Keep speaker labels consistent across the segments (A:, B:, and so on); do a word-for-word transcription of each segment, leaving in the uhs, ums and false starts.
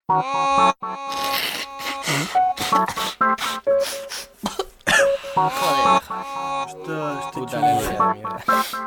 A: Joder, puta mierda, mierda.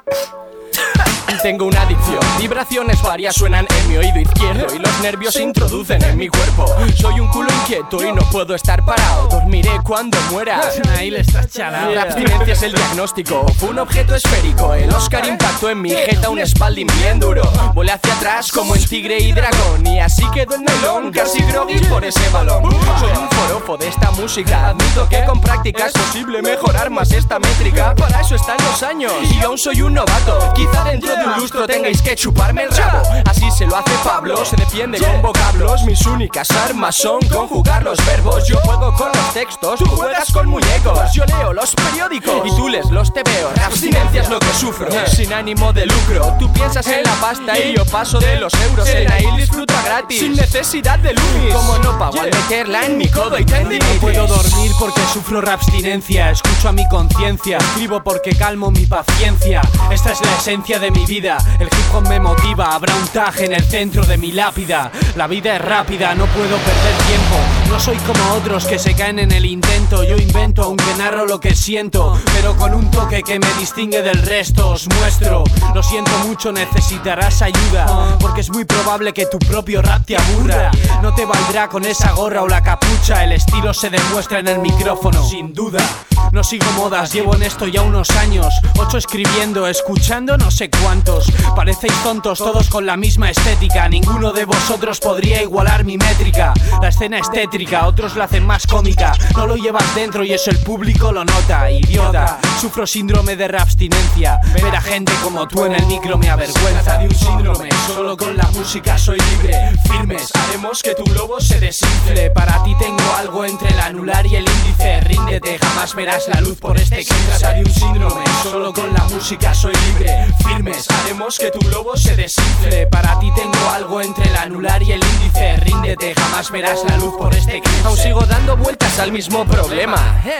A: Tengo una adicción, vibraciones varias suenan en mi oído izquierdo y los nervios se introducen en mi cuerpo. Soy un culo inquieto y no puedo estar parado, dormiré cuando muera.
B: Ahí le estás chalado.
A: La abstinencia es el diagnóstico, fue un objeto esférico. El Oscar impactó en mi jeta un espaldín bien duro. Volé hacia atrás como en tigre y dragón y así quedó el melón, casi groggy por ese balón. Soy un forofo de esta música, admito que con práctica es posible mejorar más esta métrica. Para eso están los años y yo aún soy un novato. Quizá dentro de un lustro tengáis que chuparme el rabo. Así se lo hace Pablo, se defiende con vocablos. Mis únicas armas son conjugar los verbos. Yo juego con los textos, tú juegas con muñecos. Yo leo los periódicos y tú lees los tebeos. La abstinencia es lo que sufro, sin ánimo de lucro. Tú piensas en la pasta y yo paso de los euros. El Nail disfruta gratis, sin necesidad de lumis. Como no pago al meterla en mi codo y tendinitis.
B: No puedo dormir porque sufro reabstinencia. Escucho a mi conciencia, escribo porque calmo mi paciencia. Esta es la esencia de mi vida. El hip hop me motiva, habrá un tag en el centro de mi lápida. La vida es rápida, no puedo perder tiempo. No soy como otros que se caen en el intento. Yo invento aunque narro lo que siento, pero con un toque que me distingue del resto. Os muestro, lo siento mucho, necesitarás ayuda, porque es muy probable que tu propio rap te aburra. No te valdrá con esa gorra o la capucha. El estilo se demuestra en el micrófono, sin duda. No sigo modas, llevo en esto ya unos años. Ocho escribiendo, escuchando no sé cuántos. Parecéis tontos, todos con la misma estética. Ninguno de vosotros podría igualar mi métrica. La escena es tétrica, otros la hacen más cómica. No lo llevas dentro y eso el público lo nota. Idiota, sufro síndrome de reabstinencia. Ver a gente como tú en el micro me avergüenza. De un síndrome, solo con la música soy libre. Firmes, haremos que tu globo se desinfle. Para ti tengo algo entre el anular y el índice. Ríndete, jamás verás la luz por este que trata de un síndrome. Solo con la música soy libre. Firmes, haremos que tu globo se desinfle. Para ti tengo algo entre el anular y el índice. Ríndete, jamás verás la luz por este eclipse.
A: Aún sigo dando vueltas al mismo problema.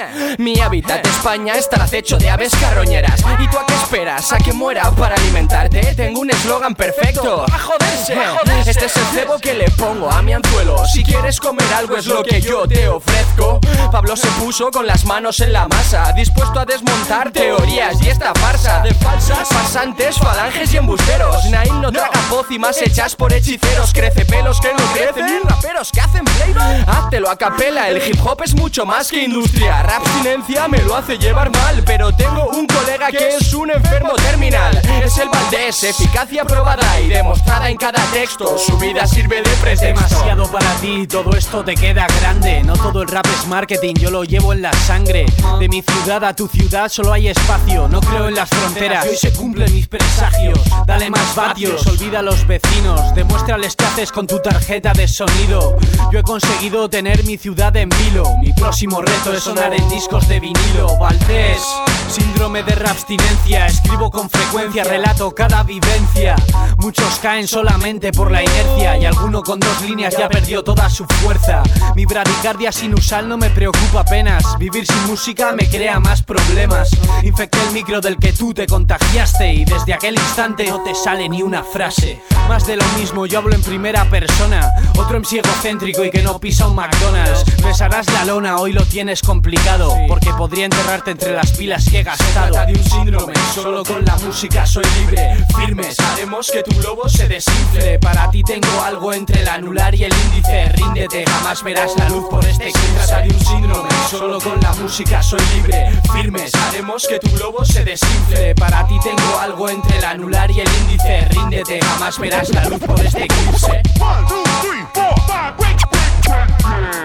A: Mi hábitat España está al acecho de aves carroñeras. ¿Y tú a qué esperas? ¿A que muera para alimentarte? Tengo un eslogan perfecto: ¡a joderse! ¡a joderse! Este es el cebo que le pongo a mi anzuelo. Si quieres comer algo es lo que yo te ofrezco. Pablo se puso con las manos en la masa, dispuesto a desmontar teorías y esta farsa de falsas farsantes, falanges y embusteros. Nail no traga pócimas hechas por hechiceros. Crece pelos que no crecen y raperos que hacen playback. Háztelo a capela, el hip hop es mucho más que industria. Abstinencia me lo hace llevar mal, pero tengo un colega que es un enfermo terminal. Es el Valdés, eficacia probada y demostrada en cada texto. Su vida sirve de pretexto.
B: Demasiado para ti, todo esto te queda grande. No todo el rap es marketing, yo lo llevo en la sangre. De mi ciudad a tu ciudad solo hay espacio. No creo en las fronteras, y hoy se cumplen mis presagios. Dale más vatios, olvida a los vecinos. Demuéstrales qué haces con tu tarjeta de sonido. Yo he conseguido tener mi ciudad en vilo. Mi próximo reto es sonar en discos de vinilo. Valdés, síndrome de reabstinencia. Escribo con frecuencia, relato cada vivencia. Muchos caen solamente por la inercia y alguno con dos líneas ya perdió toda su fuerza. Mi bradicardia sinusal no me preocupa apenas. Vivir sin música me crea más problemas. Infecté el micro del que tú te contagiaste y desde aquel instante no te sale ni una frase. Más de lo mismo, yo hablo en primera persona. Otro M C egocéntrico y que no pisa un McDonald's. Besarás la lona, hoy lo tienes complicado, porque podría enterrarte entre las pilas que he gastado.
A: Se trata de un síndrome, solo con la música soy libre. Firmes, haremos que tu globo se desinfle.
B: Para ti tengo algo entre el anular y el índice. Ríndete, jamás verás la luz por este eclipse.
A: Se trata de un síndrome, solo con la música soy libre. Firmes, haremos que tu globo se desinfle.
B: Para ti tengo algo entre el anular y el índice. Ríndete, jamás verás la luz por este eclipse.
C: One, two, three, four, five, break, break, break.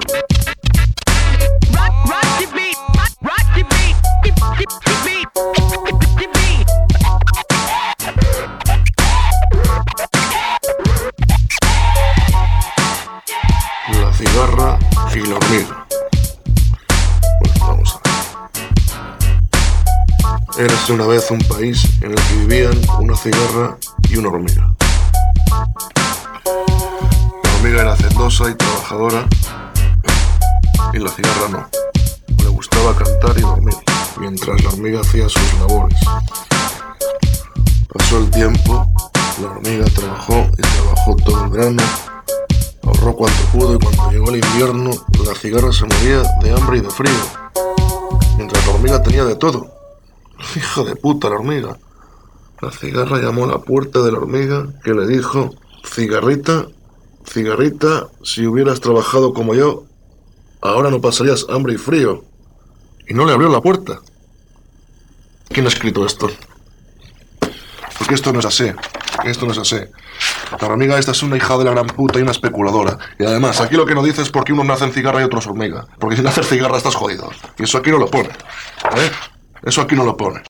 C: Rock, rock the beat, rock the beat, the beat, the beat, the beat.
D: La cigarra y la hormiga. Bueno, vamos a ver. Érase una vez un país en el que vivían una cigarra y una hormiga. La hormiga era hacendosa y trabajadora, y la cigarra no. Le gustaba cantar y dormir, mientras la hormiga hacía sus labores. Pasó el tiempo, la hormiga trabajó y trabajó todo el verano, Ahorró cuanto pudo y cuando llegó el invierno, la cigarra se moría de hambre y de frío. Mientras la hormiga tenía de todo. Hija de puta la hormiga. La cigarra llamó a la puerta de la hormiga, que le dijo: cigarrita, cigarrita, si hubieras trabajado como yo, ahora no pasarías hambre y frío. Y no le abrió la puerta. ¿Quién ha escrito esto? Porque esto no es así. Esto no es así. La hormiga esta es una hija de la gran puta y una especuladora. Y además, aquí lo que no dice es por qué unos nacen cigarra y otros hormiga. Porque si naces cigarra estás jodido. Y eso aquí no lo pone. ¿Eh? Eso aquí no lo pone.